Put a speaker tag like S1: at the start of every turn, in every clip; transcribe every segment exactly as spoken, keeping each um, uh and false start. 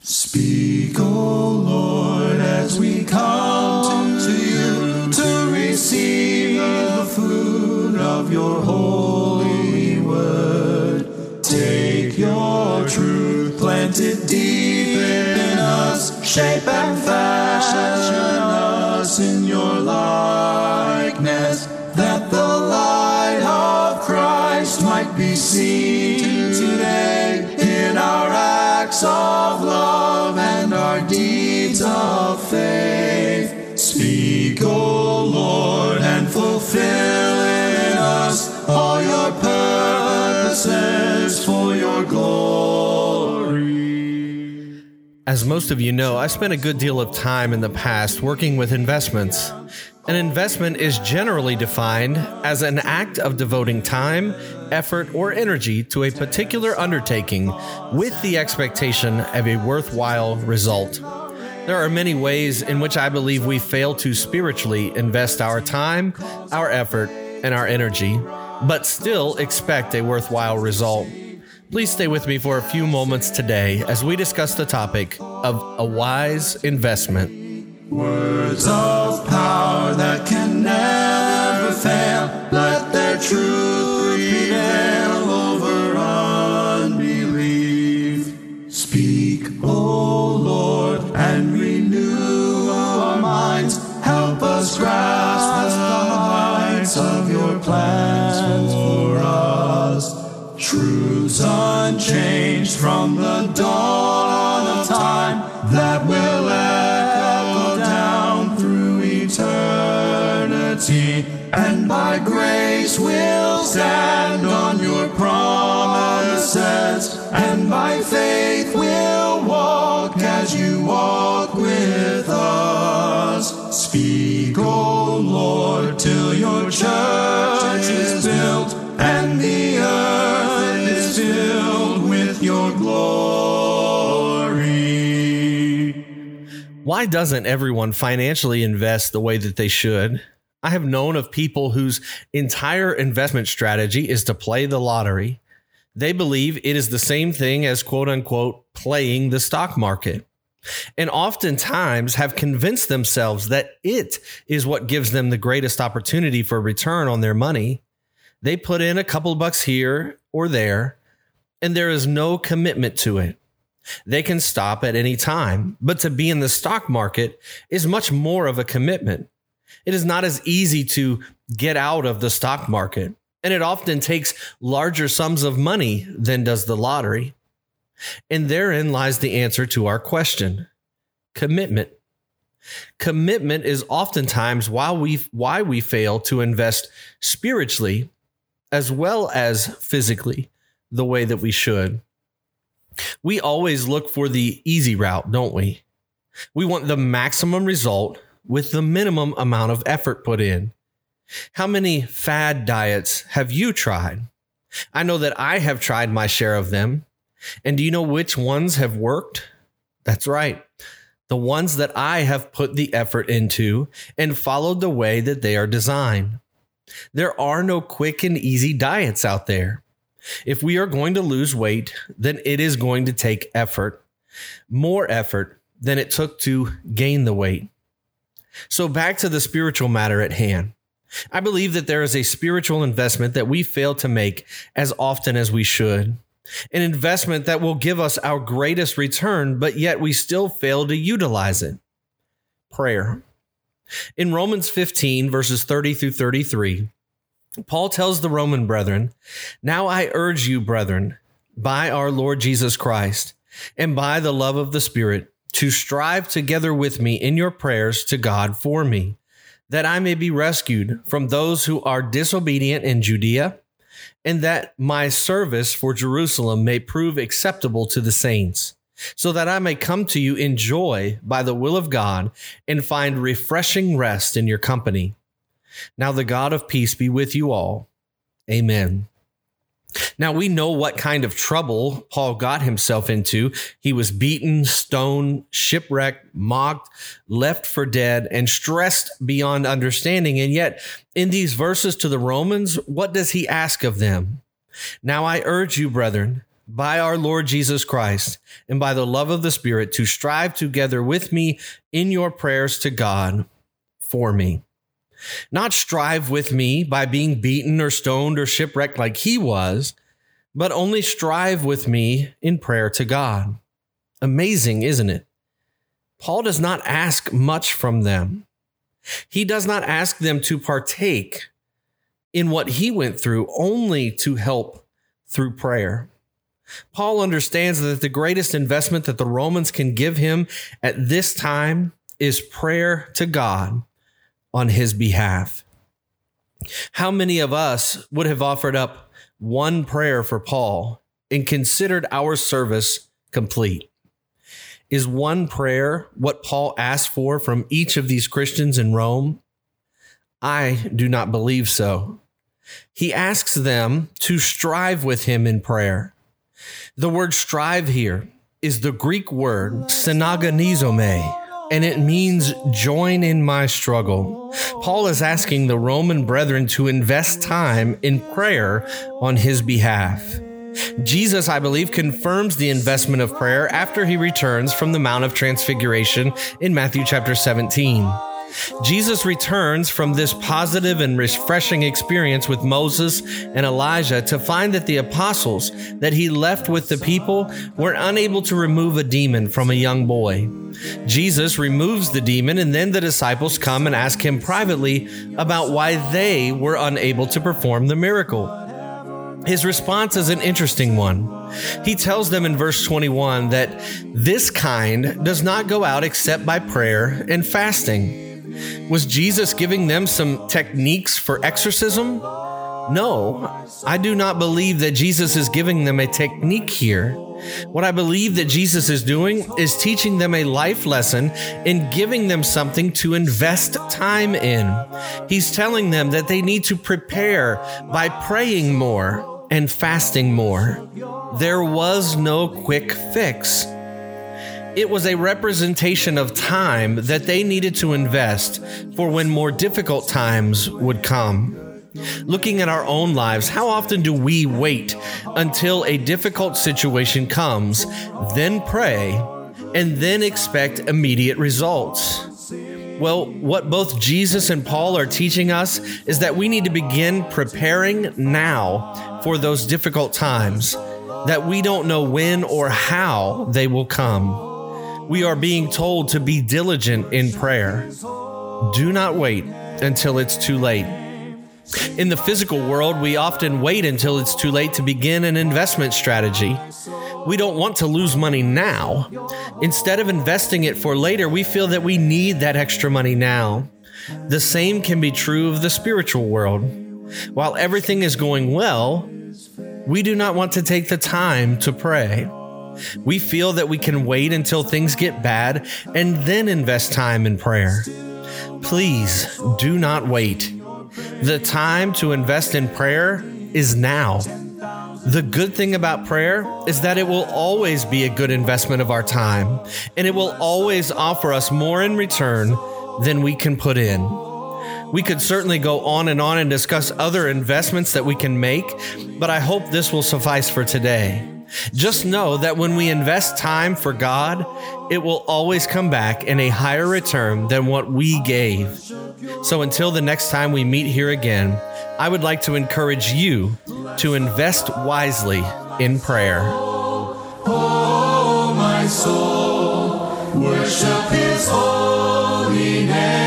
S1: Speak, O Lord, as we come to you to receive the food of your holy word. Take your truth, plant it deep in us, shape and fashion us in your likeness, that the light of Christ might be seen today in our acts of love and our deeds of faith. Speak, O Lord, and fulfill in us all your purposes for your glory.
S2: As most of you know, I spent a good deal of time in the past working with investments. An investment is generally defined as an act of devoting time, effort, or energy to a particular undertaking with the expectation of a worthwhile result. There are many ways in which I believe we fail to spiritually invest our time, our effort, and our energy, but still expect a worthwhile result. Please stay with me for a few moments today as we discuss the topic of a wise investment.
S1: Words of power that can never fail, let their truth prevail over unbelief. Speak, O Lord, and renew our minds. Help us grasp the heights of your plans for us. Truths unchanged from the dawn of time that will echo down through eternity, and by grace we'll stand on your promises, and by faith we'll walk as you walk with us. Speak, O Lord, till your church is built and the earth is filled with your glory.
S2: Why doesn't everyone financially invest the way that they should? I have known of people whose entire investment strategy is to play the lottery. They believe it is the same thing as quote unquote playing the stock market, and oftentimes have convinced themselves that it is what gives them the greatest opportunity for return on their money. They put in a couple bucks here or there, and there is no commitment to it. They can stop at any time, but to be in the stock market is much more of a commitment. It is not as easy to get out of the stock market, and it often takes larger sums of money than does the lottery. And therein lies the answer to our question: commitment. Commitment is oftentimes why we why we fail to invest spiritually as well as physically the way that we should. We always look for the easy route, don't we? We want the maximum result with the minimum amount of effort put in. How many fad diets have you tried? I know that I have tried my share of them. And do you know which ones have worked? That's right. The ones that I have put the effort into and followed the way that they are designed. There are no quick and easy diets out there. If we are going to lose weight, then it is going to take effort, more effort than it took to gain the weight. So back to the spiritual matter at hand. I believe that there is a spiritual investment that we fail to make as often as we should. An investment that will give us our greatest return, but yet we still fail to utilize it. Prayer. In Romans fifteen, verses thirty through thirty-three, Paul tells the Roman brethren, "Now I urge you, brethren, by our Lord Jesus Christ, and by the love of the Spirit, to strive together with me in your prayers to God for me, that I may be rescued from those who are disobedient in Judea, and that my service for Jerusalem may prove acceptable to the saints, so that I may come to you in joy by the will of God and find refreshing rest in your company. Now the God of peace be with you all. Amen." Now we know what kind of trouble Paul got himself into. He was beaten, stoned, shipwrecked, mocked, left for dead, and stressed beyond understanding. And yet in these verses to the Romans, what does he ask of them? "Now I urge you, brethren, by our Lord Jesus Christ and by the love of the Spirit to strive together with me in your prayers to God for me. Not strive with me by being beaten or stoned or shipwrecked like he was, but only strive with me in prayer to God. Amazing, isn't it? Paul does not ask much from them. He does not ask them to partake in what he went through, only to help through prayer. Paul understands that the greatest investment that the Romans can give him at this time is prayer to God on his behalf. How many of us would have offered up one prayer for Paul and considered our service complete? Is one prayer what Paul asked for from each of these Christians in Rome? I do not believe so. He asks them to strive with him in prayer. The word strive here is the Greek word synagonizomai, and it means join in my struggle. Paul is asking the Roman brethren to invest time in prayer on his behalf. Jesus, I believe, confirms the investment of prayer after he returns from the Mount of Transfiguration in Matthew chapter seventeen. Jesus returns from this positive and refreshing experience with Moses and Elijah to find that the apostles that he left with the people were unable to remove a demon from a young boy. Jesus removes the demon, and then the disciples come and ask him privately about why they were unable to perform the miracle. His response is an interesting one. He tells them in verse twenty-one that this kind does not go out except by prayer and fasting. Was Jesus giving them some techniques for exorcism? No, I do not believe that Jesus is giving them a technique here. What I believe that Jesus is doing is teaching them a life lesson and giving them something to invest time in. He's telling them that they need to prepare by praying more and fasting more. There was no quick fix. It was a representation of time that they needed to invest for when more difficult times would come. Looking at our own lives, how often do we wait until a difficult situation comes, then pray, and then expect immediate results? Well, what both Jesus and Paul are teaching us is that we need to begin preparing now for those difficult times, that we don't know when or how they will come. We are being told to be diligent in prayer. Do not wait until it's too late. In the physical world, we often wait until it's too late to begin an investment strategy. We don't want to lose money now. Instead of investing it for later, we feel that we need that extra money now. The same can be true of the spiritual world. While everything is going well, we do not want to take the time to pray. We feel that we can wait until things get bad and then invest time in prayer. Please do not wait. The time to invest in prayer is now. The good thing about prayer is that it will always be a good investment of our time, and it will always offer us more in return than we can put in. We could certainly go on and on and discuss other investments that we can make, but I hope this will suffice for today. Just know that when we invest time for God, it will always come back in a higher return than what we gave. So until the next time we meet here again, I would like to encourage you to invest wisely in prayer.
S1: Oh, my soul, worship His holy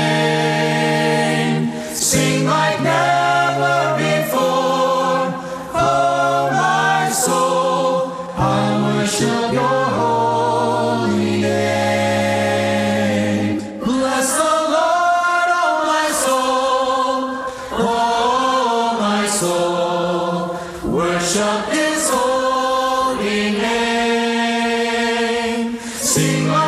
S1: name. Sing like never before. Oh, my soul, I worship your holy name. Bless the Lord, oh, my soul. Oh, my soul, worship His holy name. Sing like